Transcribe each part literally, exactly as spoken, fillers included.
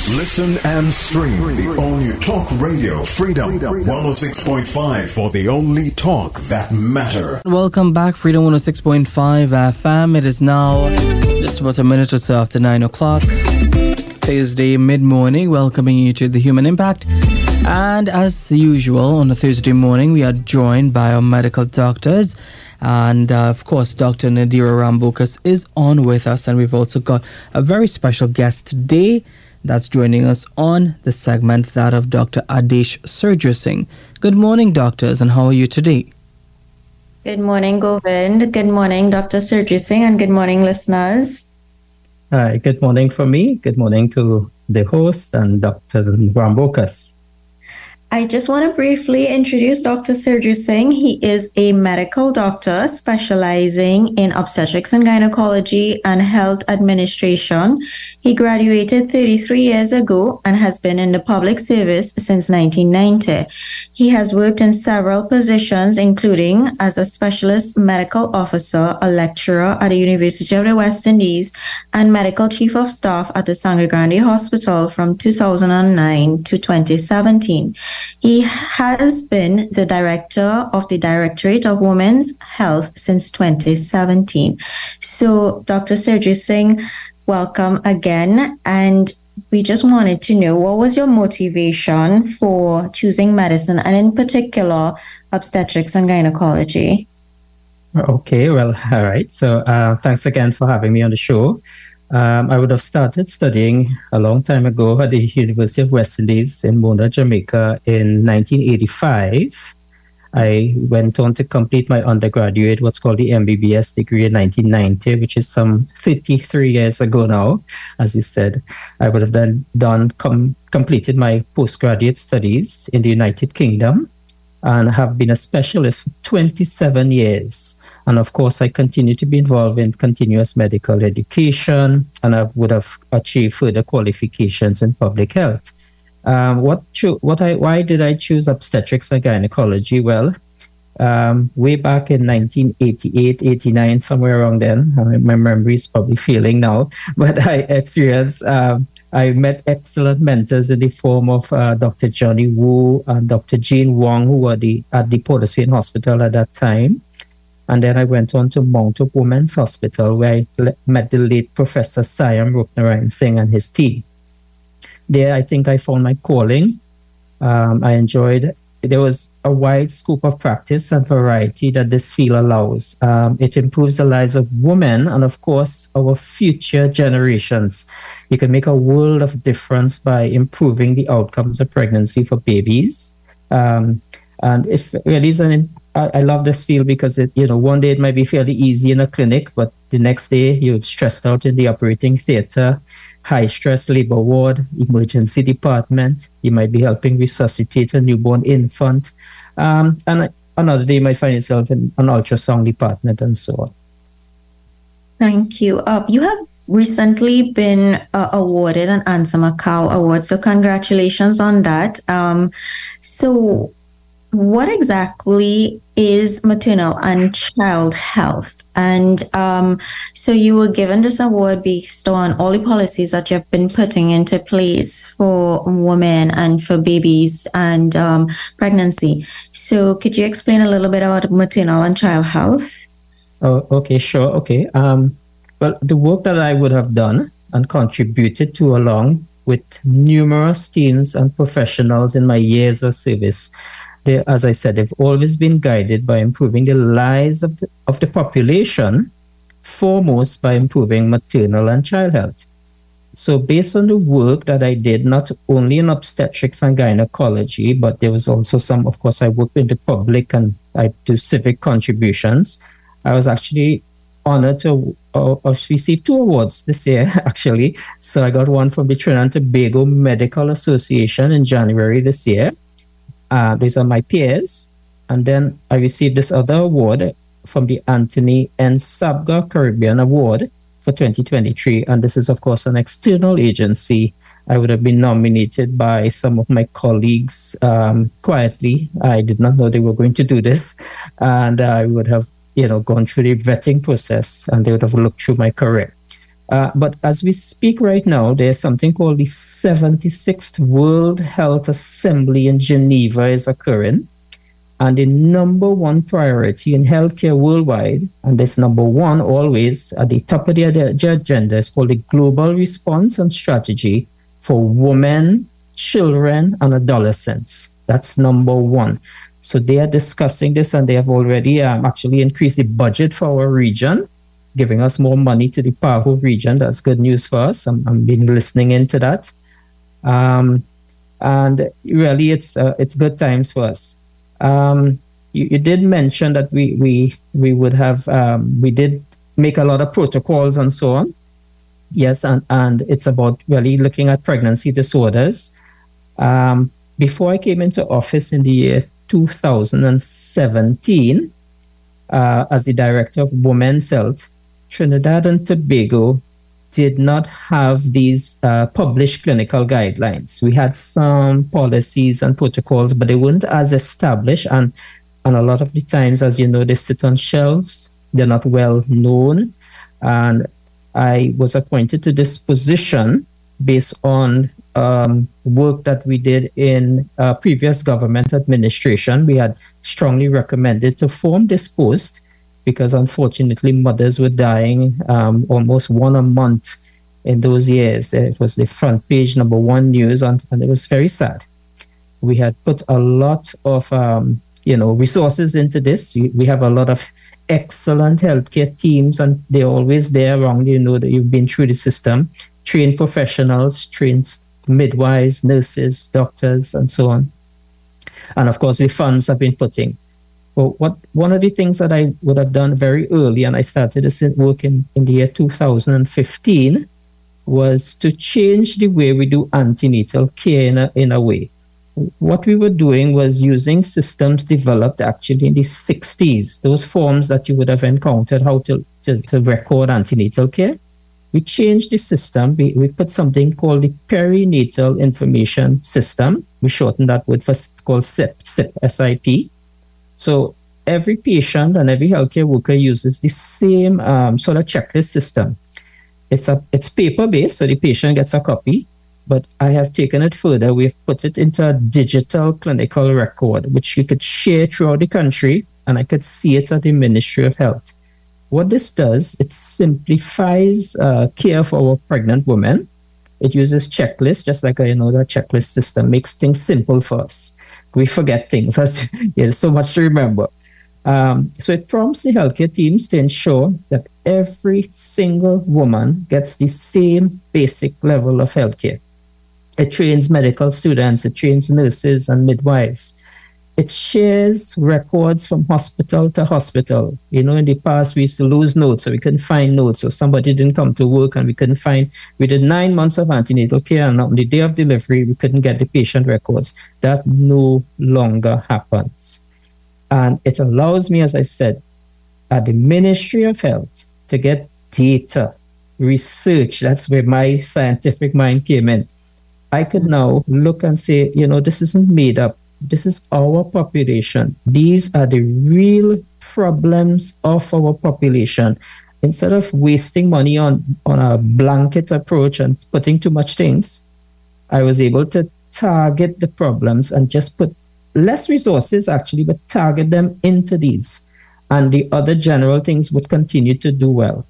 Listen and stream the all-new Talk Radio Freedom one oh six point five for the only talk that matter. Welcome back, Freedom one oh six point five F M. It is now just about a minute or so after nine o'clock, Thursday mid-morning, welcoming you to The Human Impact. And as usual, on a Thursday morning, we are joined by our medical doctors. And uh, of course, Doctor Nadira Rambukas is on with us. And we've also got a very special guest today that's joining us on the segment, that of Doctor Adesh Surjit Singh. Good morning, doctors, and how are you today? Good morning, Govind. Good morning, Doctor Surjit Singh, and good morning, listeners. Hi, good morning from me. Good morning to the host and Doctor Rambukas. I just want to briefly introduce Doctor Surjit Singh. He is a medical doctor specializing in obstetrics and gynecology and health administration. He graduated thirty-three years ago and has been in the public service since nineteen ninety. He has worked in several positions, including as a specialist medical officer, a lecturer at the University of the West Indies, and medical chief of staff at the Sangre Grande Hospital from two thousand nine to twenty seventeen. He has been the director of the Directorate of Women's Health since twenty seventeen. So, Doctor Surjit Singh, welcome again. And we just wanted to know, what was your motivation for choosing medicine, and in particular, obstetrics and gynecology? Okay, well, all right. So, uh, thanks again for having me on the show. Um, I would have started studying a long time ago at the University of West Indies in Mona, Jamaica in nineteen eighty-five. I went on to complete my undergraduate, what's called the M B B S degree in nineteen ninety, which is some fifty-three years ago now. As you said, I would have then done com- completed my postgraduate studies in the United Kingdom and have been a specialist for twenty-seven years. And of course, I continue to be involved in continuous medical education, and I would have achieved further qualifications in public health. Um, what cho- what I why did I choose obstetrics and gynecology? Well, um, way back in nineteen eighty-eight, eighty-nine, somewhere around then, my memory is probably failing now, but I experienced, um, I met excellent mentors in the form of uh, Doctor Johnny Wu and Doctor Jean Wong, who were the, at the Port of Spain Hospital at that time. And then I went on to Mount Hope Women's Hospital, where I le- met the late Professor Syam Ruknarayan Singh and his team. There, I think I found my calling. Um, I enjoyed, there was a wide scope of practice and variety that this field allows. Um, it improves the lives of women and, of course, our future generations. You can make a world of difference by improving the outcomes of pregnancy for babies. Um, and it really is an I love this field because it, you know, one day it might be fairly easy in a clinic, but the next day you're stressed out in the operating theater, high stress labor ward, emergency department. You might be helping resuscitate a newborn infant. Um, and another day you might find yourself in an ultrasound department and so on. Thank you. Uh, you have recently been uh, awarded an Ansa Macau Award, so congratulations on that. Um, so what exactly is maternal and child health? And um, so you were given this award based on all the policies that you've been putting into place for women and for babies and um, pregnancy. So could you explain a little bit about maternal and child health? Oh, okay, sure. Okay. Um, well, the work that I would have done and contributed to, along with numerous teams and professionals in my years of service, They, as I said, they've always been guided by improving the lives of the, of the population, foremost by improving maternal and child health. So based on the work that I did, not only in obstetrics and gynecology, but there was also some, of course, I worked in the public and I do civic contributions. I was actually honored to uh, receive two awards this year, actually. So I got one from the Trinidad and Tobago Medical Association in January this year. Uh, these are my peers. And then I received this other award from the Anthony N. Sabga Caribbean Award for twenty twenty-three. And this is, of course, an external agency. I would have been nominated by some of my colleagues um, quietly. I did not know they were going to do this. And I would have, you know, gone through the vetting process and they would have looked through my career. Uh, but as we speak right now, there's something called the seventy-sixth World Health Assembly in Geneva is occurring. And the number one priority in healthcare worldwide, and this number one always at the top of the agenda, is called the Global Response and Strategy for Women, Children, and Adolescents. That's number one. So they are discussing this, and they have already um, actually increased the budget for our region, giving us more money to the PAHO region. That's good news for us. I'm, I'm been listening into that. Um, and really, it's uh, it's good times for us. Um, you, you did mention that we we we would have um, we did make a lot of protocols and so on. Yes, and, and it's about really looking at pregnancy disorders. Um, before I came into office in the year two thousand seventeen, uh, as the director of Women's Health, Trinidad and Tobago did not have these uh, published clinical guidelines. We had some policies and protocols, but they weren't as established. And, and a lot of the times, as you know, they sit on shelves. They're not well known. And I was appointed to this position based on um, work that we did in uh, previous government administration. We had strongly recommended to form this post because unfortunately mothers were dying um, almost one a month in those years. It was the front page number one news, and, and it was very sad. We had put a lot of um, you know resources into this. We, we have a lot of excellent healthcare teams, and they're always there around. You know that you've been through the system, trained professionals, trained midwives, nurses, doctors, and so on. And of course, the funds have been putting. Well, what one of the things that I would have done very early, and I started this work in, in the year two thousand fifteen, was to change the way we do antenatal care in a, in a way. What we were doing was using systems developed actually in the sixties, those forms that you would have encountered, how to, to, to record antenatal care. We changed the system. We, we put something called the Perinatal Information System. We shortened that word for called S I P, S I P, S I P. So every patient and every healthcare worker uses the same um, sort of checklist system. It's a it's paper-based, so the patient gets a copy, but I have taken it further. We've put it into a digital clinical record, which you could share throughout the country, and I could see it at the Ministry of Health. What this does, it simplifies uh, care for our pregnant women. It uses checklists, just like, you know, the checklist system makes things simple for us. We forget things. There's yeah, so much to remember. Um, so it prompts the healthcare teams to ensure that every single woman gets the same basic level of healthcare. It trains medical students, it trains nurses and midwives. It shares records from hospital to hospital. You know, in the past, we used to lose notes, so we couldn't find notes, or somebody didn't come to work and we couldn't find. We did nine months of antenatal care, and on the day of delivery, we couldn't get the patient records. That no longer happens. And it allows me, as I said, at the Ministry of Health to get data, research. That's where my scientific mind came in. I could now look and say, you know, this isn't made up. This is our population. These are the real problems of our population. Instead of wasting money on, on a blanket approach and putting too much things, I was able to target the problems and just put less resources, actually, but target them into these. And the other general things would continue to do well.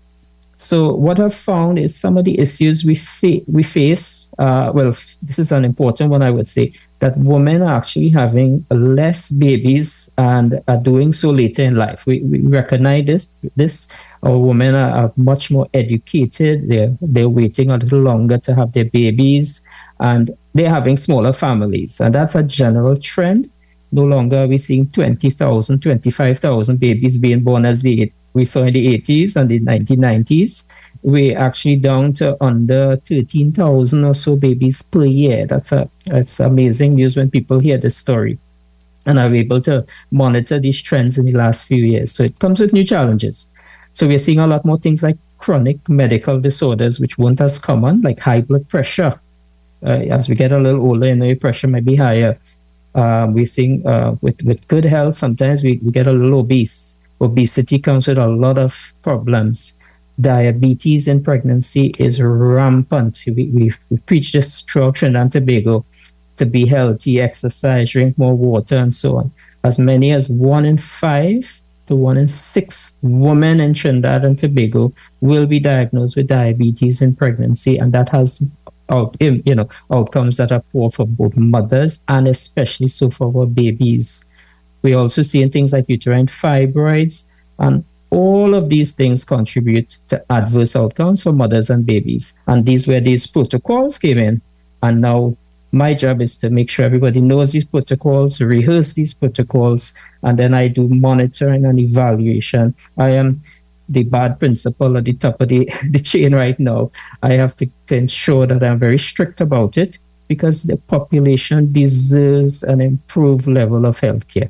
So what I've found is some of the issues we, fa- we face, uh, well, this is an important one, I would say, that women are actually having less babies and are doing so later in life. We, we recognize this. This our women are, are much more educated. They're, they're waiting a little longer to have their babies, and they're having smaller families. And that's a general trend. No longer are we seeing twenty thousand, twenty-five thousand babies being born as the we saw in the eighties and the nineteen nineties. We're actually down to under thirteen thousand or so babies per year. That's a that's amazing news when people hear this story and are able to monitor these trends in the last few years. So it comes with new challenges. So we're seeing a lot more things like chronic medical disorders, which weren't as common, like high blood pressure. Uh, as we get a little older, you know, your pressure might be higher. Um, we're seeing uh, with, with good health, sometimes we, we get a little obese. Obesity comes with a lot of problems. diabetes in pregnancy is rampant. We, we, we preach this throughout Trinidad and Tobago to be healthy, exercise, drink more water, and so on. As many as one in five to one in six women in Trinidad and Tobago will be diagnosed with diabetes in pregnancy, and that has out, you know, outcomes that are poor for both mothers and especially so for our babies. We also see things like uterine fibroids, and all of these things contribute to adverse outcomes for mothers and babies. And these where these protocols came in. And now my job is to make sure everybody knows these protocols, rehearse these protocols, and then I do monitoring and evaluation. I am the bad principal at the top of the, the chain right now. I have to, to ensure that I'm very strict about it because the population deserves an improved level of healthcare.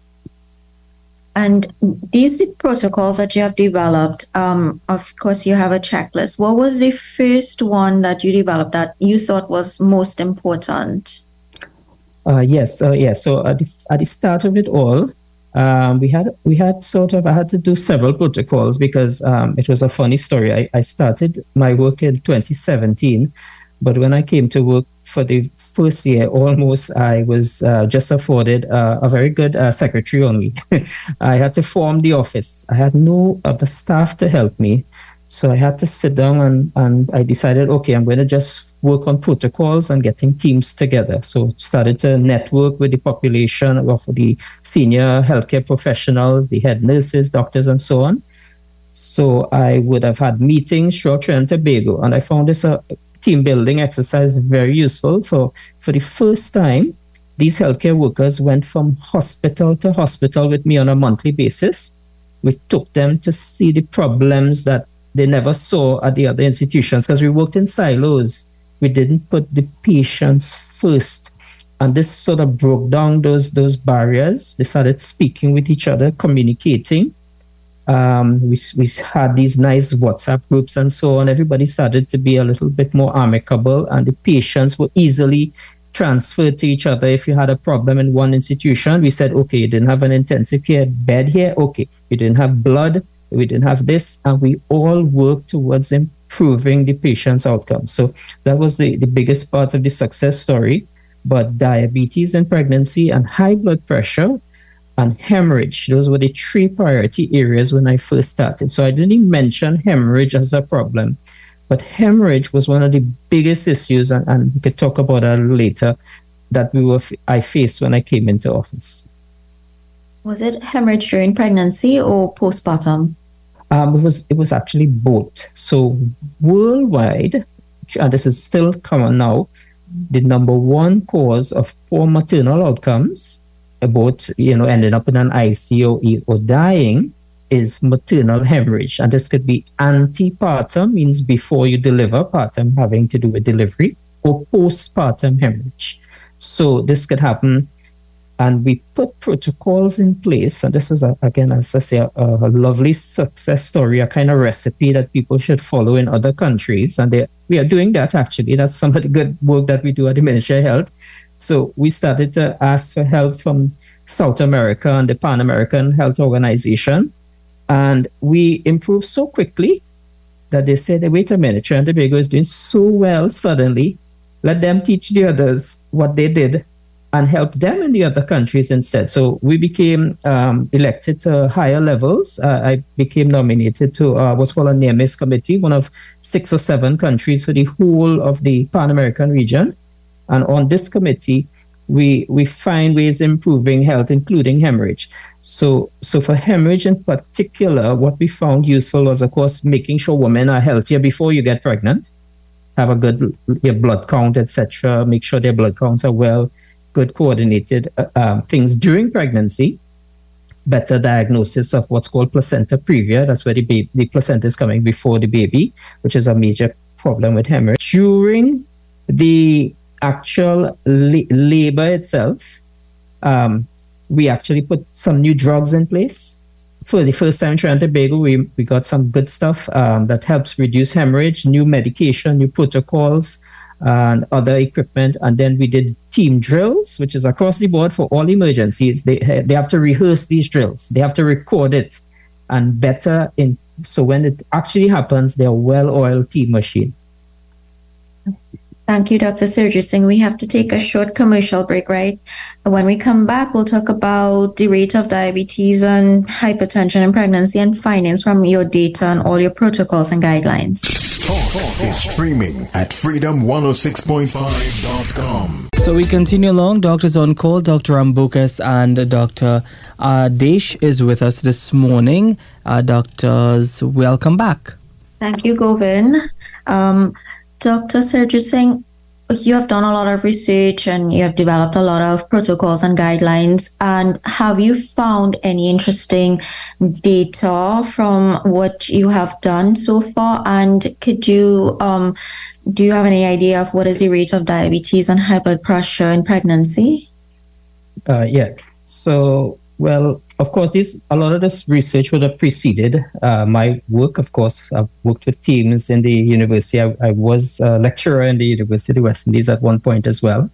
And these protocols that you have developed, um, of course, you have a checklist. What was the first one that you developed that you thought was most important? Uh, yes, uh, yes. So at the, at the start of it all, um, we had we had sort of I had to do several protocols because um, it was a funny story. I, I started my work in twenty seventeen, but when I came to work for the first year, almost, I was uh, just afforded uh, a very good uh, secretary only. I had to form the office. I had no other staff to help me. So I had to sit down and, and I decided, okay, I'm going to just work on protocols and getting teams together. So started to network with the population of the senior healthcare professionals, the head nurses, doctors, and so on. So I would have had meetings throughout Trinidad and Tobago, and I found this a uh, team building exercise very useful. For for the first time, these healthcare workers went from hospital to hospital with me on a monthly basis. We took them to see the problems that they never saw at the other institutions because we worked in silos. We didn't put the patients first. And this sort of broke down those, those barriers. They started speaking with each other, communicating. Um, we, we had these nice WhatsApp groups and so on. Everybody started to be a little bit more amicable, and the patients were easily transferred to each other. If you had a problem in one institution, we said, okay, you didn't have an intensive care bed here. Okay, you didn't have blood. We didn't have this. And we all worked towards improving the patient's outcomes. So that was the, the biggest part of the success story. But diabetes in pregnancy and high blood pressure and hemorrhage, those were the three priority areas when I first started. So I didn't mention hemorrhage as a problem, but hemorrhage was one of the biggest issues, and, and we could talk about that later, that we were I faced when I came into office. Was it hemorrhage during pregnancy or postpartum? Um, it was it was actually both. So worldwide, and this is still common now, the number one cause of poor maternal outcomes, about, you know, ending up in an I C U or dying, is maternal hemorrhage. And this could be antepartum, means before you deliver, partum having to do with delivery, or postpartum hemorrhage. So this could happen. And we put protocols in place. And this is, a, again, as I say, a, a lovely success story, a kind of recipe that people should follow in other countries. And they, we are doing that, actually. That's some of the good work that we do at the Ministry of Health. So we started to ask for help from South America and the Pan American Health Organization. And we improved so quickly that they said, wait a minute, Trinidad and Tobago is doing so well suddenly. Let them teach the others what they did and help them in the other countries instead. So we became um, elected to higher levels. Uh, I became nominated to uh, what's called a NEMIS committee, one of six or seven countries for the whole of the Pan American region. And on this committee, we we find ways improving health, including hemorrhage. So so for hemorrhage in particular, what we found useful was, of course, making sure women are healthier before you get pregnant, have a good your blood count, et cetera. Make sure their blood counts are well, good coordinated uh, um, things during pregnancy. Better diagnosis of what's called placenta previa. That's where the baby, the placenta is coming before the baby, which is a major problem with hemorrhage. During the actual la- labor itself, um, we actually put some new drugs in place. For the first time in Trinidad and Tobago, we, we got some good stuff um, that helps reduce hemorrhage, new medication, new protocols, and other equipment. And then we did team drills, which is across the board for all emergencies. They, they have to rehearse these drills. They have to record it and better in So when it actually happens, they're a well-oiled team machine. Thank you, Doctor Surjit Singh. We have to take a short commercial break, right? When we come back, we'll talk about the rate of diabetes and hypertension in pregnancy and findings from your data and all your protocols and guidelines. Talk is streaming at freedom one oh six point five dot com. So we continue along. Doctors on call. Doctor Ambukas and Doctor Uh, Desh is with us this morning. Uh, doctors, welcome back. Thank you, Govin. Um, Doctor Surjit Singh, you have done a lot of research and you have developed a lot of protocols and guidelines. And have you found any interesting data from what you have done so far? And could you, um, do you have any idea of what is the rate of diabetes and high blood pressure in pregnancy? Uh, yeah. So, well, of course, this a lot of this research would have preceded uh, my work. Of course, I've worked with teams in the university. I, I was a lecturer in the University of West Indies at one point as well.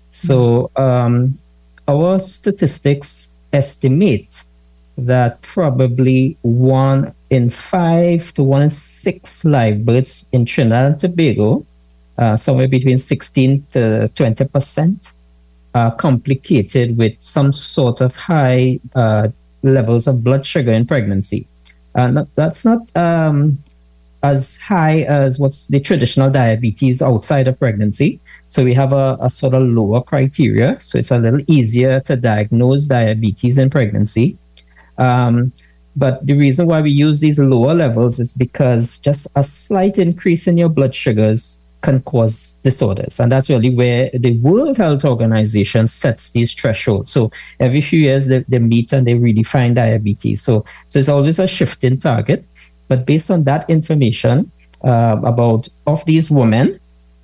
So um, our statistics estimate that probably one in five to one in six live births in Trinidad and Tobago, uh, somewhere between sixteen to twenty percent, are complicated with some sort of high uh, levels of blood sugar in pregnancy. And uh, that's not um, as high as what's the traditional diabetes outside of pregnancy. So we have a, a sort of lower criteria. So it's a little easier to diagnose diabetes in pregnancy. Um, but the reason why we use these lower levels is because just a slight increase in your blood sugars can cause disorders. And that's really where the World Health Organization sets these thresholds. So every few years they, they meet and they redefine diabetes. So, so it's always a shifting target. But based on that information, uh, about of these women,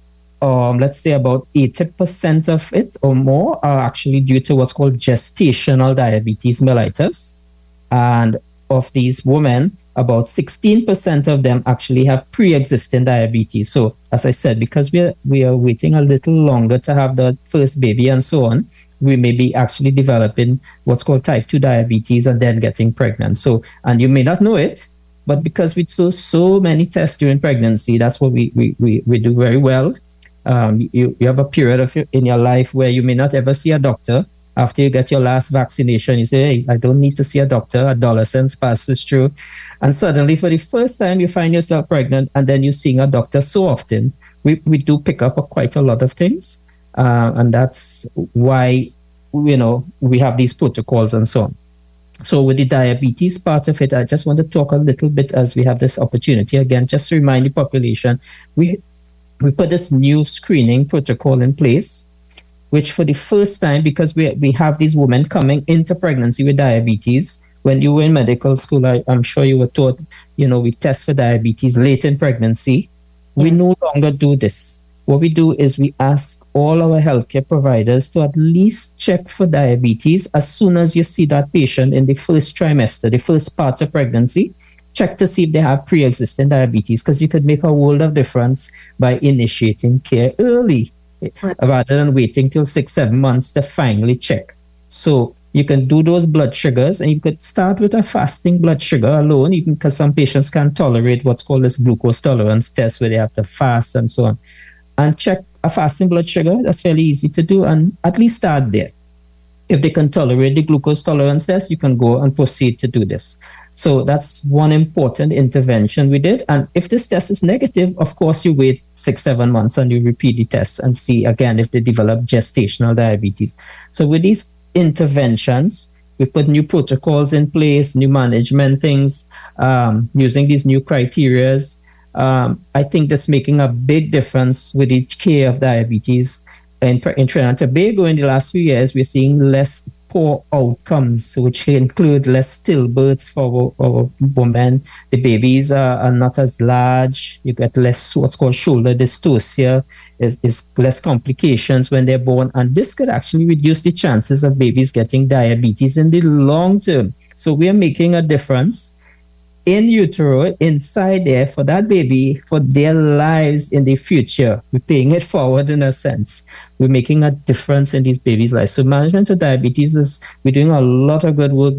um, let's say about eighty percent of it or more are actually due to what's called gestational diabetes mellitus. And of these women, about sixteen percent of them actually have pre-existing diabetes. So as I said, because we are, we are waiting a little longer to have the first baby and so on, we may be actually developing what's called type two diabetes and then getting pregnant. So, and you may not know it, but because we do so many tests during pregnancy, that's what we, we, we, we do very well. Um, you, you have a period of in your life where you may not ever see a doctor. After you get your last vaccination, you say, hey, I don't need to see a doctor. Adolescence passes through. And suddenly, for the first time, you find yourself pregnant, and then you're seeing a doctor so often. We, we do pick up quite a lot of things. Uh, and that's why, you know, we have these protocols and so on. So with the diabetes part of it, I just want to talk a little bit as we have this opportunity. Again, just to remind the population, we we put this new screening protocol in place, which for the first time, because we we have these women coming into pregnancy with diabetes. When you were in medical school, I, I'm sure you were taught, you know, we test for diabetes late in pregnancy. Yes. We no longer do this. What we do is we ask all our healthcare providers to at least check for diabetes as soon as you see that patient in the first trimester, the first part of pregnancy. Check to see if they have pre-existing diabetes, because you could make a world of difference by initiating care early, right, rather than waiting till six, seven months to finally check. So you can do those blood sugars, and you could start with a fasting blood sugar alone, even because some patients can't tolerate what's called this glucose tolerance test, where they have to fast and so on. And check a fasting blood sugar. That's fairly easy to do, and at least start there. If they can tolerate the glucose tolerance test, you can go and proceed to do this. So that's one important intervention we did. And if this test is negative, of course, you wait six, seven months and you repeat the test and see again if they develop gestational diabetes. So with these interventions, we put new protocols in place, new management things, um, using these new criterias. Um, I think that's making a big difference with the care of diabetes. In, in Trinidad and Tobago, in the last few years, we're seeing less poor outcomes, which include less stillbirths for our, our women. The babies are, are not as large. You get less what's called shoulder dystocia, is, is less complications when they're born. And this could actually reduce the chances of babies getting diabetes in the long term. So we are making a difference in utero, inside there, for that baby, for their lives in the future. We're paying it forward in a sense. We're making a difference in these babies' lives. So management of diabetes is, we're doing a lot of good work there.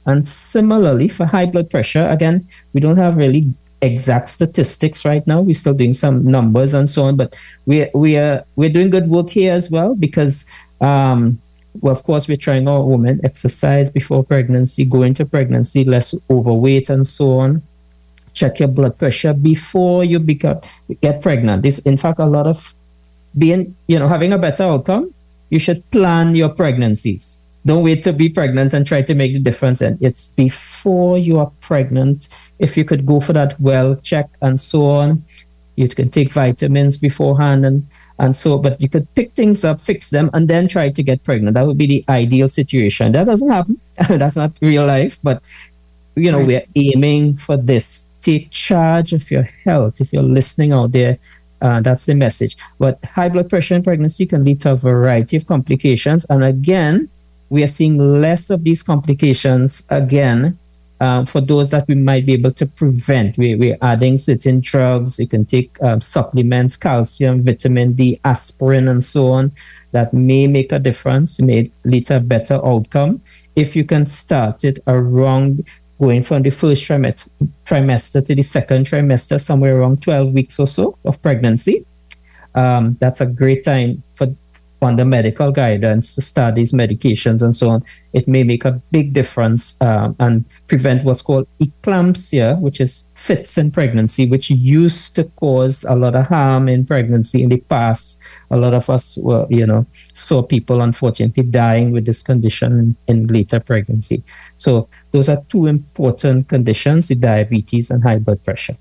And similarly, for high blood pressure, again, we don't have really exact statistics right now. We're still doing some numbers and so on, but we we are we're doing good work here as well because, um, well, of course, we're trying our women exercise before pregnancy, go into pregnancy, less overweight and so on. Check your blood pressure before you become get pregnant. This, in fact, a lot of being, you know, having a better outcome. You should plan your pregnancies. Don't wait to be pregnant and try to make the difference. And it's before you are pregnant. If you could go for that well check and so on, you can take vitamins beforehand and, and so, but you could pick things up, fix them, and then try to get pregnant. That would be the ideal situation. That doesn't happen. That's not real life, but, you know, right. We're aiming for this. Take charge of your health. If you're listening out there, Uh, that's the message. But high blood pressure in pregnancy can lead to a variety of complications. And again, we are seeing less of these complications again um, for those that we might be able to prevent. We, we're adding certain drugs. You can take um, supplements, calcium, vitamin D, aspirin, and so on, that may make a difference, may lead to a better outcome. If you can start it around going from the first trimester, trimester to the second trimester, somewhere around twelve weeks or so of pregnancy. Um, that's a great time for under medical guidance to start these medications and so on. It may make a big difference um, and prevent what's called eclampsia, which is fits in pregnancy, which used to cause a lot of harm in pregnancy in the past. A lot of us were, you know, saw people unfortunately dying with this condition in later pregnancy. So those are two important conditions, the diabetes and high blood pressure.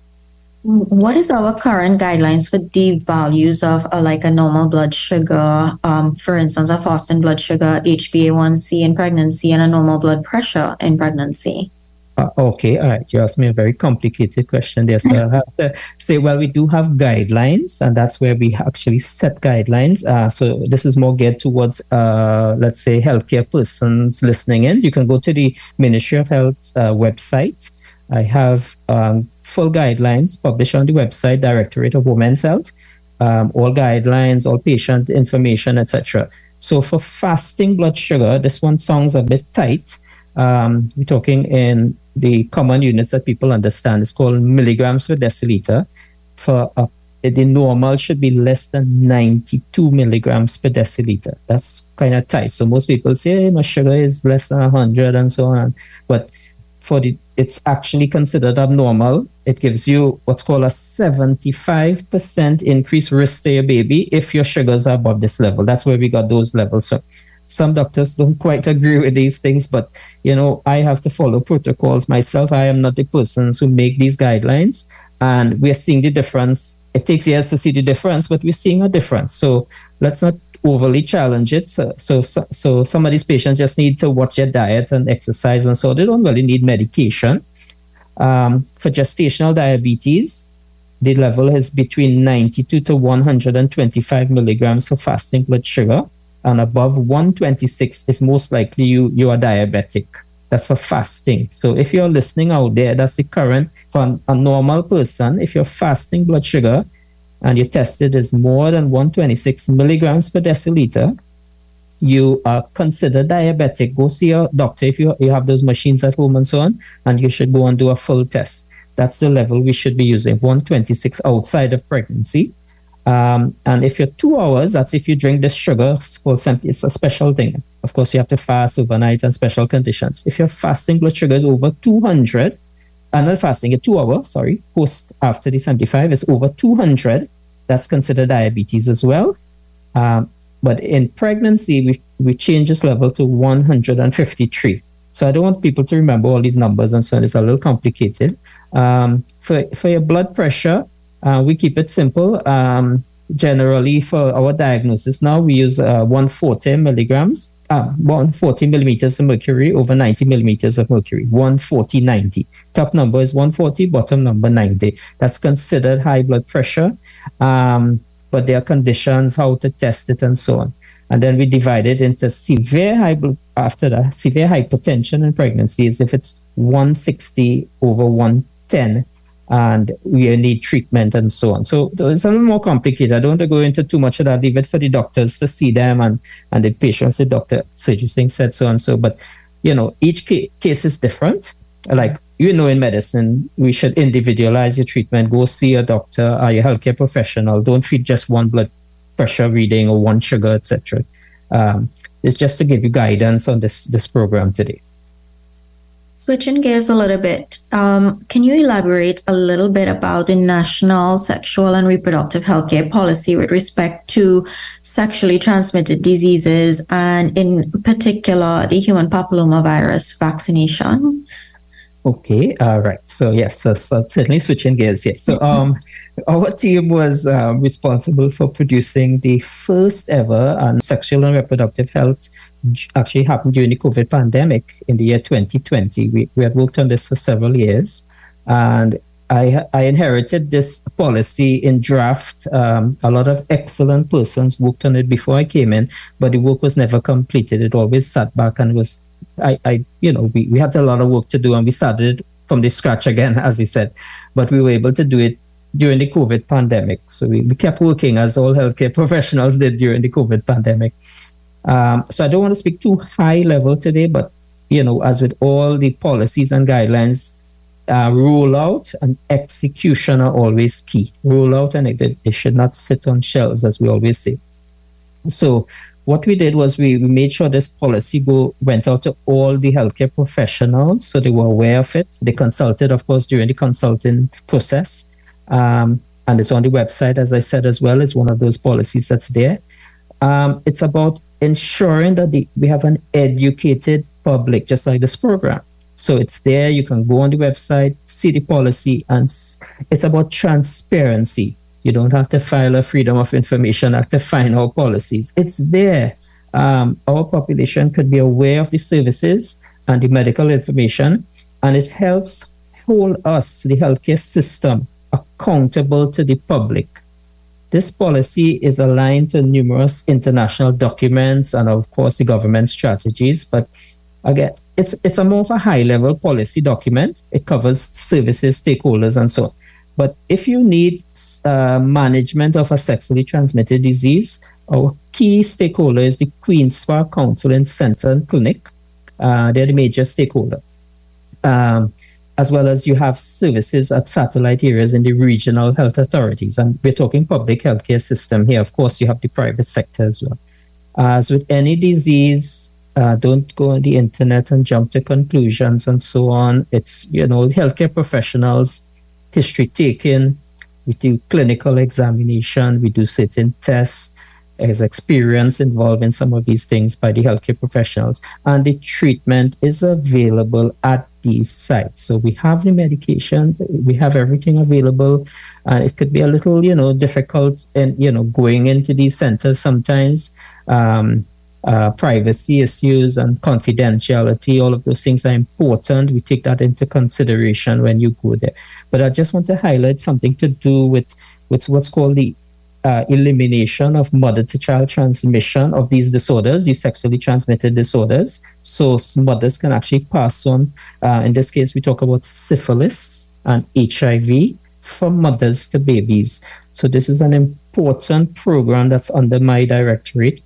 What is our current guidelines for the values of uh, like a normal blood sugar, um, for instance, a fasting blood sugar, H b A one c in pregnancy, and a normal blood pressure in pregnancy? Uh, okay, all right. You asked me a very complicated question there. So I have to say, well, we do have guidelines, and that's where we actually set guidelines. Uh, so this is more geared towards, uh, let's say, healthcare persons listening in. You can go to the Ministry of Health uh, website. I have um, full guidelines published on the website, Directorate of Women's Health, um, all guidelines, all patient information, et cetera. So for fasting blood sugar, this one sounds a bit tight. Um, we're talking in the common units that people understand. It's called milligrams per deciliter. For a, the normal should be less than ninety-two milligrams per deciliter. That's kind of tight. So most people say, hey, my sugar is less than one hundred and so on. But for the it's actually considered abnormal. It gives you what's called a seventy-five percent increased risk to your baby if your sugars are above this level. That's where we got those levels from. Some doctors don't quite agree with these things, but, you know, I have to follow protocols myself. I am not the persons who make these guidelines, and we're seeing the difference. It takes years to see the difference, but we're seeing a difference. So let's not overly challenge it. So, so, so some of these patients just need to watch their diet and exercise, and so they don't really need medication. Um, for gestational diabetes, the level is between ninety-two to one hundred twenty-five milligrams of fasting blood sugar, and above one twenty-six is most likely you, you are diabetic. That's for fasting. So if you're listening out there, that's the current for a normal person. If your fasting blood sugar and your tested is more than one twenty-six milligrams per deciliter, you are considered diabetic. Go see your doctor if you, you have those machines at home and so on, and you should go and do a full test. That's the level we should be using, one twenty-six outside of pregnancy. Um, and if you're two hours, that's if you drink this sugar, it's called simply, it's a special thing. Of course, you have to fast overnight and special conditions. If your fasting blood sugar is over two hundred, and not fasting, at two hours, sorry, post after the seventy-five is over two hundred, that's considered diabetes as well. Um, but in pregnancy, we, we change this level to one hundred fifty-three. So I don't want people to remember all these numbers, and so it's a little complicated. Um, for, for your blood pressure, Uh, we keep it simple. Um, generally, for our diagnosis now, we use uh, one hundred forty milligrams, uh, one hundred forty millimeters of mercury over ninety millimeters of mercury, one forty ninety. Top number is one forty, bottom number ninety. That's considered high blood pressure, um, but there are conditions, how to test it, and so on. And then we divide it into severe high blood, after that, severe hypertension in pregnancy is if it's one sixty over one ten. And we need treatment and so on. So it's a little more complicated. I don't want to go into too much of that. Leave it for the doctors to see them and, and the patients, the doctor, Sergio Singh said so and so. But you know, each ca- case is different. Like, you know, in medicine, we should individualize your treatment. Go see a doctor or your healthcare professional. Don't treat just one blood pressure reading or one sugar, et cetera. Um, it's just to give you guidance on this, this program today. Switching gears a little bit, um, can you elaborate a little bit about the National Sexual and Reproductive Healthcare Policy with respect to sexually transmitted diseases and in particular the human papillomavirus vaccination? Okay, all right. So yes, so, so certainly switching gears. Yes. So um, our team was uh, responsible for producing the first ever um, sexual and reproductive health. Actually happened during the COVID pandemic in the year twenty twenty. We, we had worked on this for several years, and I, I inherited this policy in draft. Um, a lot of excellent persons worked on it before I came in, but the work was never completed. It always sat back and was, I, I you know, we, we had a lot of work to do, and we started from the scratch again, as you said, but we were able to do it during the COVID pandemic. So we, we kept working as all healthcare professionals did during the COVID pandemic. Um, so I don't want to speak too high level today, but, you know, as with all the policies and guidelines, uh, rollout and execution are always key. Rollout and it, it should not sit on shelves, as we always say. So what we did was we, we made sure this policy go went out to all the healthcare professionals, so they were aware of it. They consulted, of course, during the consulting process. Um, and it's on the website, as I said, as well. It's one of those policies that's there. Um, it's about ensuring that the, we have an educated public, just like this program. So it's there. You can go on the website, see the policy, and it's about transparency. You don't have to file a Freedom of Information Act to find our policies. It's there. Um, our population could be aware of the services and the medical information, and it helps hold us, the healthcare system, accountable to the public. This policy is aligned to numerous international documents and, of course, the government strategies. But again, it's it's a more of a high-level policy document. It covers services, stakeholders, and so on. But if you need uh, management of a sexually transmitted disease, our key stakeholder is the Queen's Park Counseling Center and Clinic. Uh, they're the major stakeholder. Um, as well as you have services at satellite areas in the regional health authorities. And we're talking public healthcare system here. Of course, you have the private sector as well. As with any disease, uh, don't go on the internet and jump to conclusions and so on. It's, you know, healthcare professionals, history taken, we do clinical examination, we do certain tests. There's experience involved in some of these things by the healthcare professionals, and the treatment is available at these sites. So we have the medications, we have everything available. Uh, it could be a little, you know, difficult in, you know, going into these centers sometimes. Um, uh, privacy issues and confidentiality, all of those things are important. We take that into consideration when you go there. But I just want to highlight something to do with, with what's called the Uh, elimination of mother-to-child transmission of these disorders, these sexually transmitted disorders. So mothers can actually pass on, uh, in this case, we talk about syphilis and H I V from mothers to babies. So this is an important program that's under my directorate.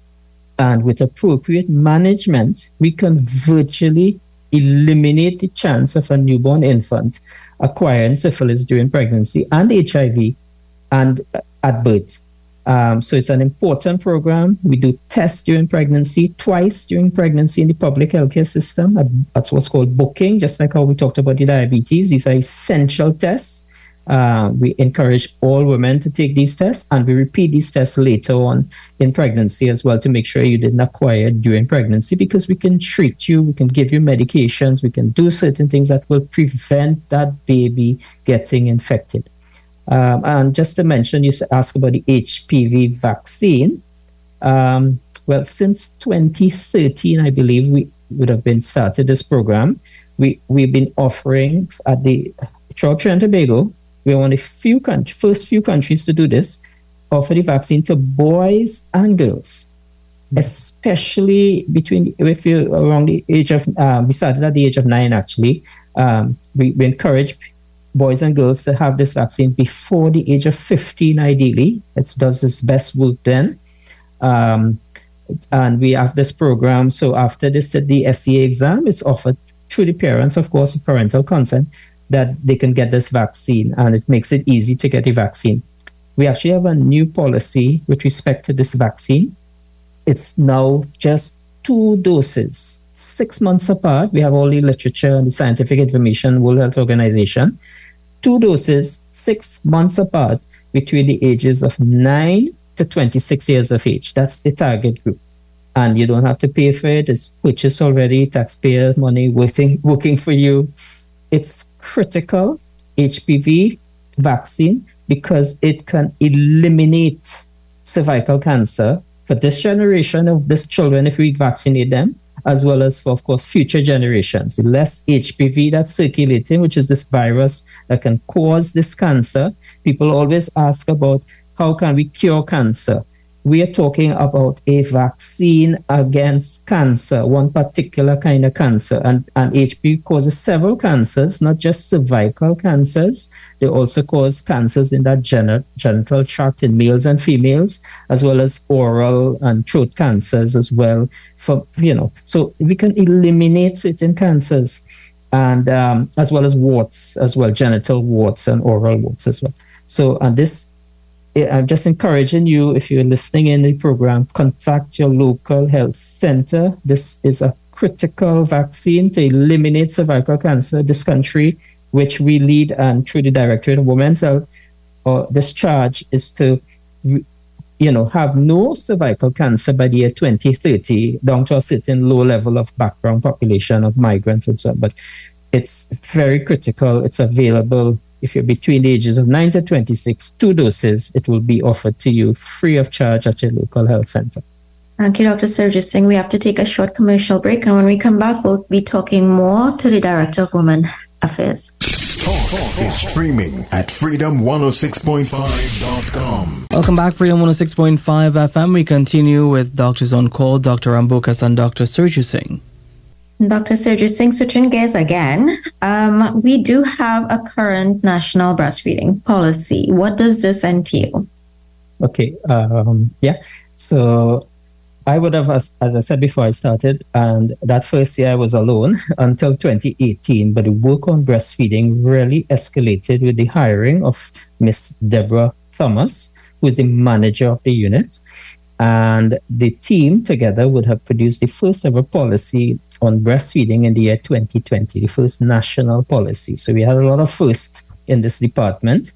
And with appropriate management, we can virtually eliminate the chance of a newborn infant acquiring syphilis during pregnancy and H I V and at birth. Um, so it's an important program. We do tests during pregnancy, twice during pregnancy in the public healthcare system. That's what's called booking, just like how we talked about the diabetes. These are essential tests. Uh, we encourage all women to take these tests, and we repeat these tests later on in pregnancy as well to make sure you didn't acquire it during pregnancy, because we can treat you, we can give you medications, we can do certain things that will prevent that baby getting infected. Um, and just to mention, you asked about the H P V vaccine. Um, well, since twenty thirteen, I believe we would have been started this program. We, we've been offering at the Trinidad and Tobago, we're one of the few country, first few countries to do this, offer the vaccine to boys and girls, mm-hmm. especially between, if you're around the age of, uh, we started at the age of nine actually. Um, we, we encourage boys and girls to have this vaccine before the age of fifteen, ideally. It does its best work then. Um, And we have this program. So after this, the S E A exam, it's offered through the parents, of course, parental consent, that they can get this vaccine, and it makes it easy to get the vaccine. We actually have a new policy with respect to this vaccine. It's now just two doses, six months apart. We have all the literature and the scientific information, World Health Organization. Two doses, six months apart, between the ages of nine to twenty-six years of age. That's the target group. And you don't have to pay for it. It's purchased already, taxpayer money working, working for you. It's critical H P V vaccine because it can eliminate cervical cancer for this generation of these children if we vaccinate them, as well as for, of course, future generations. The less H P V that's circulating, which is this virus that can cause this cancer. People always ask about how can we cure cancer? We are talking about a vaccine against cancer, one particular kind of cancer. And, and H P V causes several cancers, not just cervical cancers. They also cause cancers in that gen- genital tract in males and females, as well as oral and throat cancers as well. For, you know, so we can eliminate certain cancers, and um, as well as warts, as well, genital warts and oral warts as well. So, and this, I'm just encouraging you, if you're listening in the program, contact your local health center. This is a critical vaccine to eliminate cervical cancer in this country, which we lead, and through the Directorate of Women's Health, or this charge is to, you know, have no cervical cancer by the year twenty thirty, down to a certain low level of background population of migrants and so on. But it's very critical. It's available. If you're between the ages of nine to twenty-six, two doses, it will be offered to you free of charge at your local health center. Thank you, Doctor Surjit Singh. We have to take a short commercial break, and when we come back, we'll be talking more to the Director of Women Affairs. Talk, Talk is streaming at freedom one oh six point five dot com. Welcome back, Freedom one oh six point five F M. We continue with Doctors on Call, Doctor Rambukas and Doctor Surjit Singh. Doctor Surjit Singh, switching gears again. Um, we do have a current national breastfeeding policy. What does this entail? Okay, um, yeah. So I would have, as, as I said before I started, and that first year I was alone until twenty eighteen, but the work on breastfeeding really escalated with the hiring of Miss Deborah Thomas, who is the manager of the unit. And the team together would have produced the first ever policy on breastfeeding in the year twenty twenty, the first national policy. So we had a lot of firsts in this department.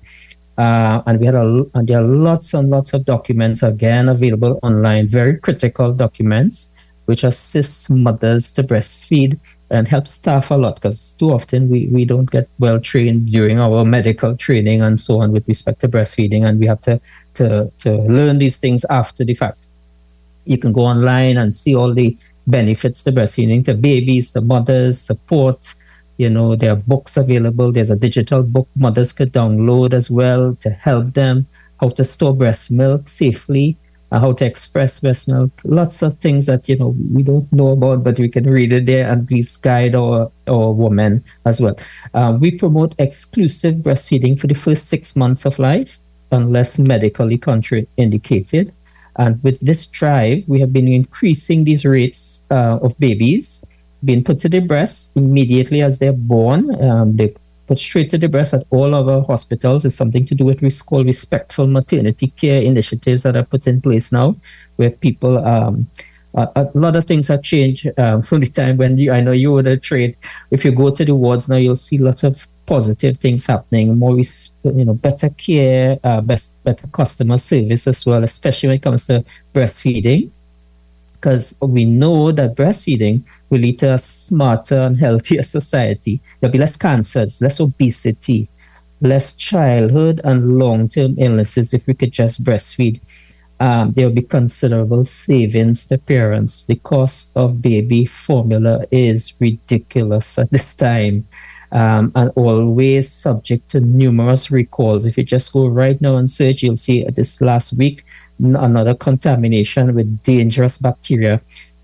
Uh, and we had a, and there are lots and lots of documents, again, available online, very critical documents, which assist mothers to breastfeed and help staff a lot, because too often we, we don't get well trained during our medical training and so on with respect to breastfeeding, and we have to, to, to learn these things after the fact. You can go online and see all the benefits to breastfeeding, to babies, to mothers, support. You know, there are books available. There's a digital book mothers could download as well to help them how to store breast milk safely, uh, how to express breast milk. Lots of things that, you know, we don't know about, but we can read it there and please guide our, our women as well. Uh, we promote exclusive breastfeeding for the first six months of life, unless medically contraindicated. And with this drive, we have been increasing these rates uh, of babies being put to the breast immediately as they're born. Um, they put straight to the breast at all of our hospitals. It's something to do with what's called respectful maternity care initiatives that are put in place now, where people, um, a, a lot of things have changed um, from the time when you, I know you would have trained. If you go to the wards now, you'll see lots of positive things happening, more, you know, better care, uh, best, better customer service as well, especially when it comes to breastfeeding, because we know that breastfeeding will lead to a smarter and healthier society. There'll be less cancers, less obesity, less childhood and long-term illnesses if we could just breastfeed. Um, there will be considerable savings to parents. The cost of baby formula is ridiculous at this time. Um, and always subject to numerous recalls. If you just go right now and search, you'll see this last week, another contamination with dangerous bacteria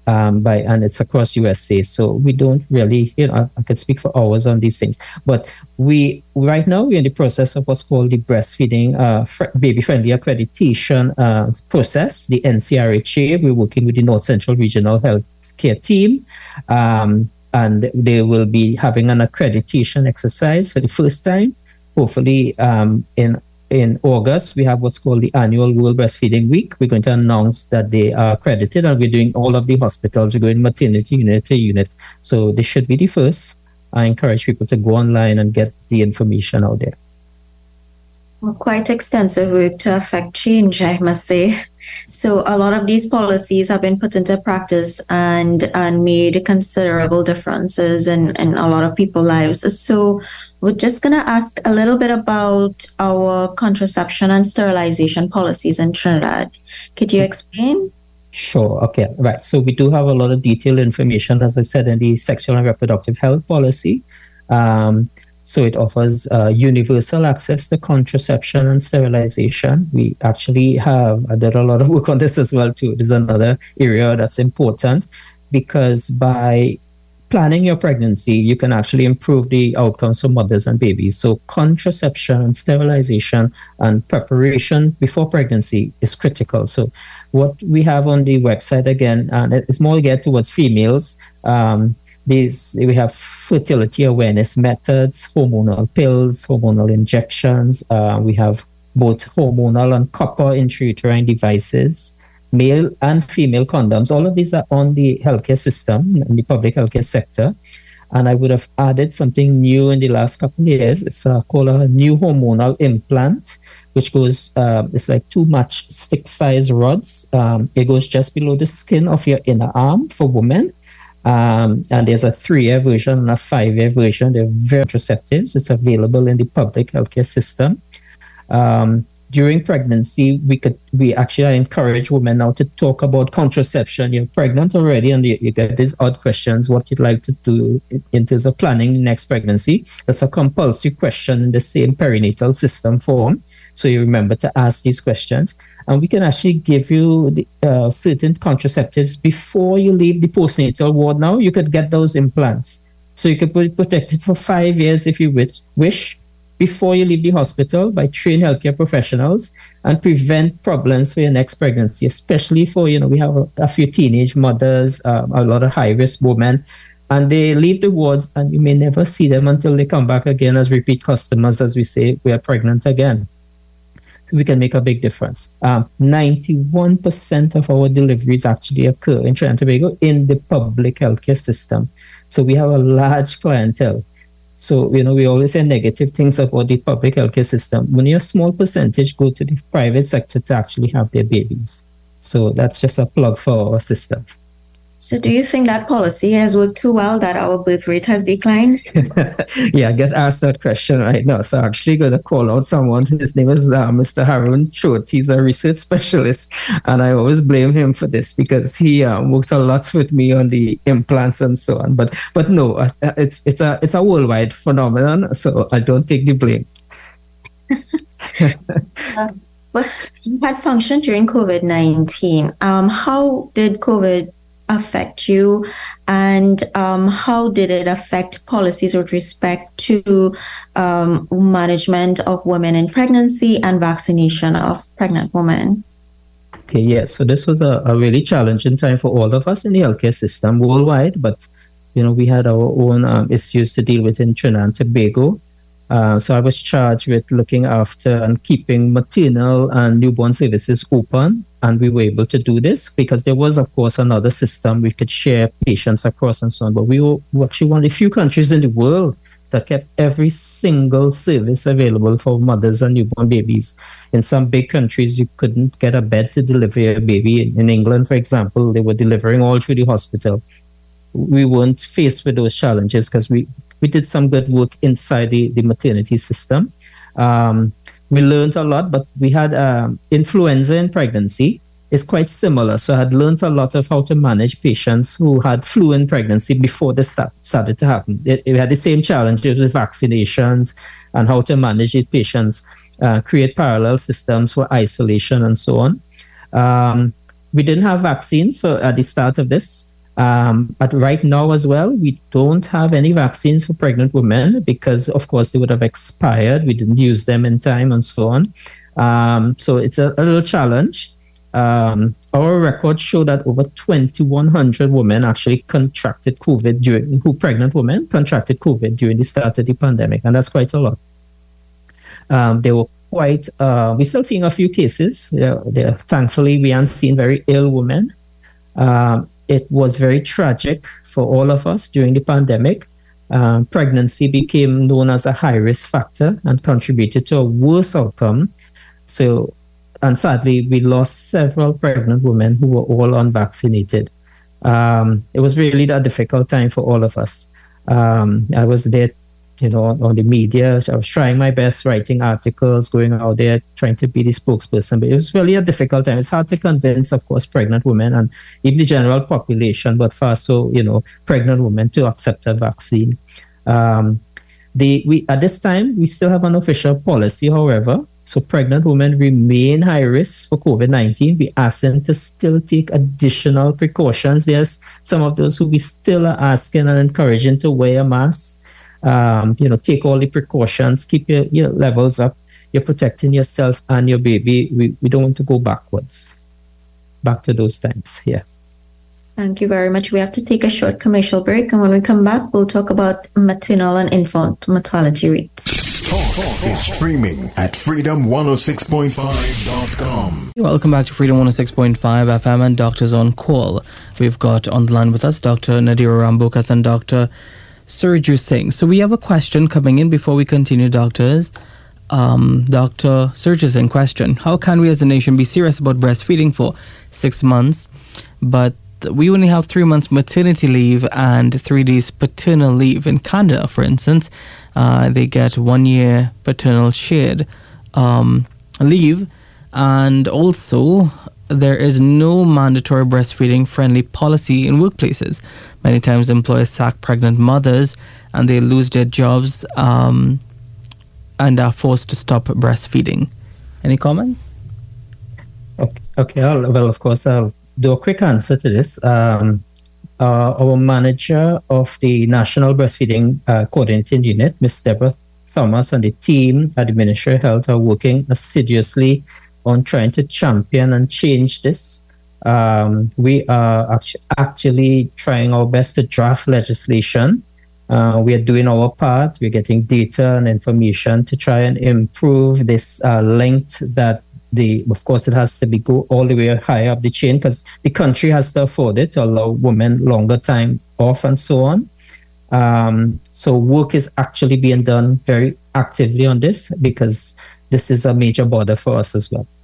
Um, by and it's across U S A, so we don't really, you know, I, I could speak for hours on these things. But we right now we're in the process of what's called the breastfeeding uh, fr- baby-friendly accreditation uh, process, the N C R H A. We're working with the North Central Regional Health Care Team, um, and they will be having an accreditation exercise for the first time. Hopefully, um, in In August, we have what's called the annual World Breastfeeding Week. We're going to announce that they are accredited, and we're doing all of the hospitals. We're going maternity unit to unit. So this should be the first. I encourage people to go online and get the information out there. Well, quite extensive work to affect change, I must say. So a lot of these policies have been put into practice and and made considerable differences in, in a lot of people's lives. So we're just going to ask a little bit about our contraception and sterilization policies in Trinidad. Could you explain? Sure. Okay. Right. So we do have a lot of detailed information, as I said, in the sexual and reproductive health policy. Um, So it offers uh, universal access to contraception and sterilization. We actually have, I did a lot of work on this as well too. This is another area that's important, because by planning your pregnancy, you can actually improve the outcomes for mothers and babies. So contraception and sterilization and preparation before pregnancy is critical. So what we have on the website, again, and it's more geared towards females, um, These, we have fertility awareness methods, hormonal pills, hormonal injections. Uh, we have both hormonal and copper intrauterine devices, male and female condoms. All of these are on the healthcare system, in the public healthcare sector. And I would have added something new in the last couple of years. It's uh, called a new hormonal implant, which goes, uh, it's like two matchstick-sized rods. Um, it goes just below the skin of your inner arm for women. Um, and there's a three-year version and a five-year version. They're very contraceptives. It's available in the public healthcare system. Um, during pregnancy, we could we actually encourage women now to talk about contraception. You're pregnant already, and you, you get these odd questions, what you'd like to do in, in terms of planning the next pregnancy. That's a compulsory question in the same perinatal system form. So you remember to ask these questions. And we can actually give you the, uh, certain contraceptives before you leave the postnatal ward now. You could get those implants. So you could be protected for five years if you wish, wish before you leave the hospital by trained healthcare professionals, and prevent problems for your next pregnancy, especially for, you know, we have a, a few teenage mothers, um, a lot of high-risk women, and they leave the wards and you may never see them until they come back again as repeat customers, as we say, we are pregnant again. We can make a big difference. Um, ninety-one percent of our deliveries actually occur in Trinidad and Tobago in the public healthcare system. So we have a large clientele. So, you know, we always say negative things about the public healthcare system. Only a small percentage go to the private sector to actually have their babies. So that's just a plug for our system. So do you think that policy has worked too well that our birth rate has declined? Yeah, I get asked that question right now. So I'm actually going to call out someone. His name is uh, Mister Harun Chot. He's a research specialist, and I always blame him for this because he uh, worked a lot with me on the implants and so on. But but no, uh, it's it's a it's a worldwide phenomenon. So I don't take the blame. uh, but you had functioned during COVID nineteen. Um, how did COVID affect you, and um, how did it affect policies with respect to um, management of women in pregnancy and vaccination of pregnant women? Okay, yeah, so this was a, a really challenging time for all of us in the healthcare system worldwide, but you know, we had our own um, issues to deal with in Trinidad and Tobago. Uh, so I was charged with looking after and keeping maternal and newborn services open. And we were able to do this because there was, of course, another system we could share patients across and so on. But we were, we were actually one of the few countries in the world that kept every single service available for mothers and newborn babies. In some big countries, you couldn't get a bed to deliver a baby. In England, for example, they were delivering all through the hospital. We weren't faced with those challenges because we, we did some good work inside the, the maternity system. Um, we learned a lot, but we had um, influenza in pregnancy. It's quite similar. So I had learned a lot of how to manage patients who had flu in pregnancy before this start, started to happen. It, it had the same challenges with vaccinations and how to manage these patients, uh, create parallel systems for isolation and so on. Um, we didn't have vaccines for at the start of this. Um, but right now as well, we don't have any vaccines for pregnant women because, of course, they would have expired. We didn't use them in time and so on. Um, so it's a, a little challenge. Um, our records show that over twenty-one hundred women actually contracted COVID during, who pregnant women contracted COVID during the start of the pandemic, and that's quite a lot. Um, they were quite, uh, we're still seeing a few cases. They're, they're, thankfully, we haven't seen very ill women. Um, it was very tragic for all of us during the pandemic. Um, pregnancy became known as a high-risk factor and contributed to a worse outcome. So, and sadly, we lost several pregnant women who were all unvaccinated. Um, it was really a difficult time for all of us. Um, I was there, you know, on, on the media. I was trying my best, writing articles, going out there, trying to be the spokesperson. But it was really a difficult time. It's hard to convince, of course, pregnant women and even the general population, but far so, you know, pregnant women to accept a vaccine. Um, the, we, at this time, we still have an official policy, however. So pregnant women remain high risk for COVID nineteen. We ask them to still take additional precautions. There's some of those who we still are asking and encouraging to wear a mask. Um, you know, take all the precautions, keep your, your levels up. You're protecting yourself and your baby. We, we don't want to go backwards, back to those times. Yeah. Thank you very much. We have to take a short commercial break, and when we come back, we'll talk about maternal and infant mortality rates. Talk, Talk is streaming at freedom one oh six point five dot com. Welcome back to Freedom one oh six point five F M and Doctors on Call. We've got on the line with us Doctor Nadira Rambukas and Doctor Surju Singh. So we have a question coming in before we continue, doctors. Um, Doctor Surju Singh, question: how can we as a nation be serious about breastfeeding for six months, but we only have three months maternity leave and three days paternal leave? In Canada, for instance, uh, they get one year paternal shared um, leave, and also there is no mandatory breastfeeding friendly policy in workplaces. Many times employers sack pregnant mothers and they lose their jobs um, and are forced to stop breastfeeding. Any comments? Okay, okay. I'll, well, of course, I'll do a quick answer to this. Um, uh, our manager of the National Breastfeeding uh, Coordinating Unit, Miz Deborah Thomas, and the team at the Ministry of Health are working assiduously on trying to champion and change this. Um, we are act- actually trying our best to draft legislation. Uh, we are doing our part. We're getting data and information to try and improve this uh, length that the, of course, it has to be go all the way higher up the chain because the country has to afford it to allow women longer time off and so on. Um, so work is actually being done very actively on this because this is a major border for us as well.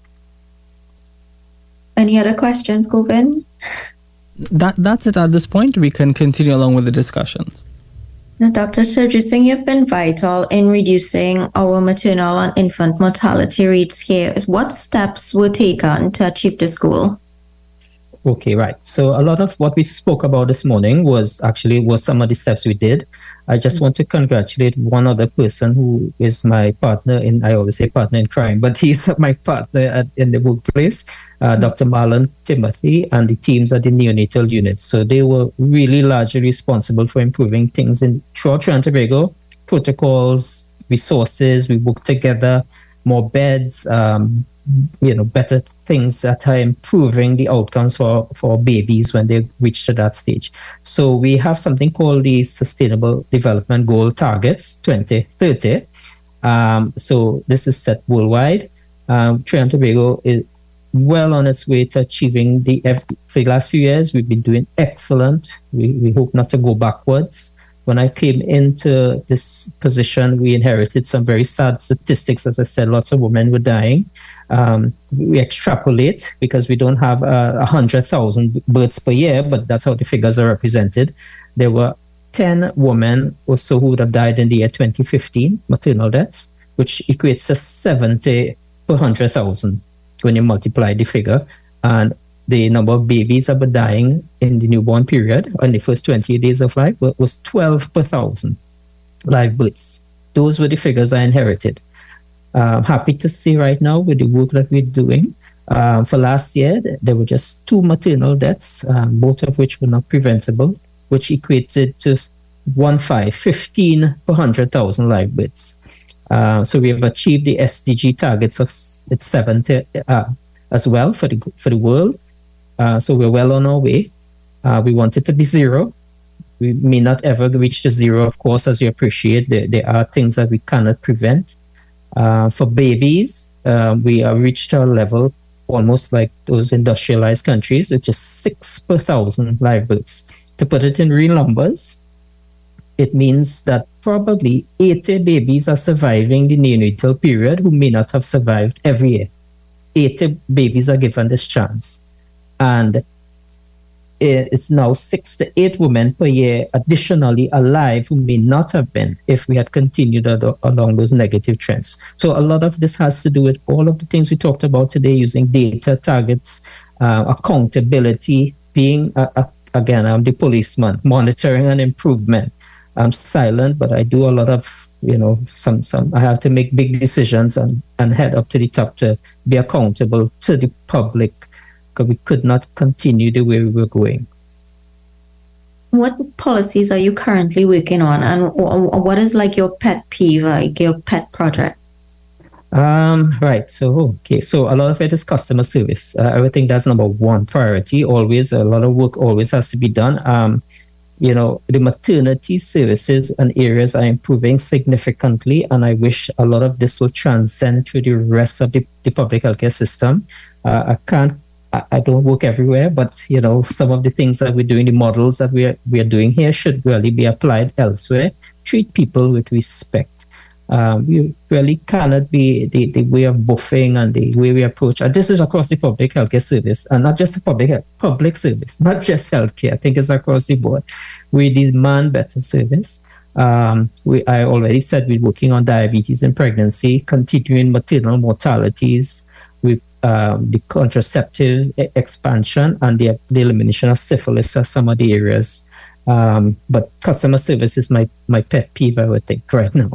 Any other questions, Govind? That that's it at this point. We can continue along with the discussions. Now, Doctor Surju Singh, you've been vital in reducing our maternal and infant mortality rates here. What steps were taken to achieve this goal? Okay, right. So a lot of what we spoke about this morning was actually was some of the steps we did. I just want to congratulate one other person who is my partner in, I always say partner in crime, but he's my partner at, in the workplace, uh, Doctor Marlon Timothy, and the teams at the neonatal unit. So they were really largely responsible for improving things in throughout Trinidad and Tobago, protocols, resources. We worked together, more beds, um, you know, better things that are improving the outcomes for, for babies when they reach to that stage. So we have something called the Sustainable Development Goal Targets twenty thirty. Um, so this is set worldwide. Um, Trinidad and Tobago is well on its way to achieving the, for the last few years, we've been doing excellent. We, we hope not to go backwards. When I came into this position, we inherited some very sad statistics. As I said, lots of women were dying. Um, we extrapolate because we don't have uh, one hundred thousand births per year, but that's how the figures are represented. There were ten women or so who would have died in the year twenty fifteen, maternal deaths, which equates to seventy per one hundred thousand when you multiply the figure. And the number of babies that were dying in the newborn period, in the first twenty days of life, was twelve per thousand live births. Those were the figures I inherited. Uh, happy to see right now with the work that we're doing, Um, for last year, there were just two maternal deaths, um, both of which were not preventable, which equated to one five, fifteen per one hundred thousand live births. Uh, so we have achieved the S D G targets of it's seventy uh, as well for the for the world. Uh, so we're well on our way. Uh, we want it to be zero. We may not ever reach the zero, of course, as you appreciate. There, there are things that we cannot prevent. Uh, for babies, uh, we have reached a level almost like those industrialized countries, which is six per thousand live births. To put it in real numbers, it means that probably eighty babies are surviving the neonatal period who may not have survived every year. eighty babies are given this chance. And it's now six to eight women per year additionally alive who may not have been if we had continued ad- along those negative trends. So a lot of this has to do with all of the things we talked about today, using data, targets, uh, accountability, being, uh, uh, again, I'm the policeman, monitoring and improvement. I'm silent, but I do a lot of, you know, some, some, I have to make big decisions and, and head up to the top to be accountable to the public, because we could not continue the way we were going. What policies are you currently working on, and what is like your pet peeve, like your pet project? Um, right. So, okay. So a lot of it is customer service. Uh, I think that's number one priority. Always, a lot of work always has to be done. Um, you know, the maternity services and areas are improving significantly, and I wish a lot of this will transcend to the rest of the, the public healthcare system. Uh, I can't I don't work everywhere, but you know, some of the things that we're doing, the models that we are we are doing here, should really be applied elsewhere. Treat people with respect. Um, we really cannot be the, the way of buffing and the way we approach. And this is across the public healthcare service, and not just the public health, public service, not just healthcare. I think it's across the board. We demand better service. Um, we I already said we're working on diabetes and pregnancy, continuing maternal mortalities. We Um, the contraceptive expansion and the, the elimination of syphilis are some of the areas. Um, but customer service is my, my pet peeve, I would think, right now.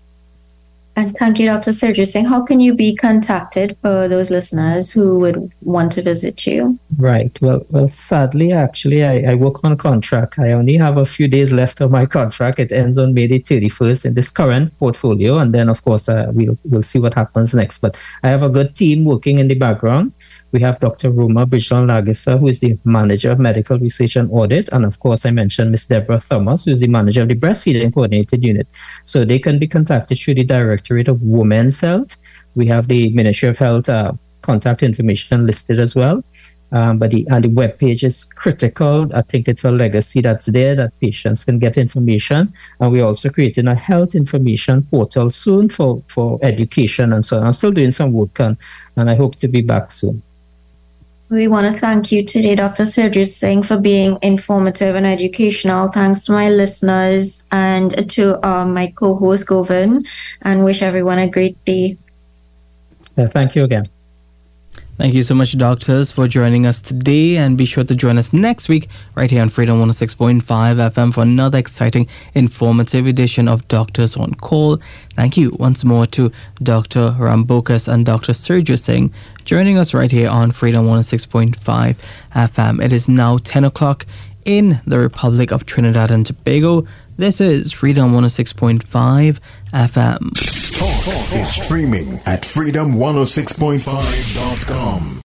And thank you, Doctor Surjit Singh. How can you be contacted for those listeners who would want to visit you? Right. Well, well, sadly, actually, I, I work on a contract. I only have a few days left of my contract. It ends on May the thirty-first in this current portfolio. And then, of course, uh, we'll, we'll see what happens next. But I have a good team working in the background. We have Doctor Roma Bijlan-Lagisa, who is the Manager of Medical Research and Audit. And of course, I mentioned Miz Deborah Thomas, who is the Manager of the Breastfeeding Coordinated Unit. So they can be contacted through the Directorate of Women's Health. We have the Ministry of Health uh, contact information listed as well. Um, but the, and the webpage is critical. I think it's a legacy that's there that patients can get information. And we're also creating a health information portal soon for, for education and so on. I'm still doing some work on, and I hope to be back soon. We want to thank you today, Doctor Surjit Singh, for being informative and educational. Thanks to my listeners and to uh, my co-host, Govind, and wish everyone a great day. Uh, thank you again. Thank you so much, doctors, for joining us today, and be sure to join us next week right here on Freedom one oh six point five F M for another exciting, informative edition of Doctors on Call. Thank you once more to Doctor Rambokas and Doctor Surjit Singh joining us right here on Freedom one oh six point five F M. It is now ten o'clock in the Republic of Trinidad and Tobago. This is Freedom one oh six point five F M. Talk is streaming at freedom one oh six point five dot com.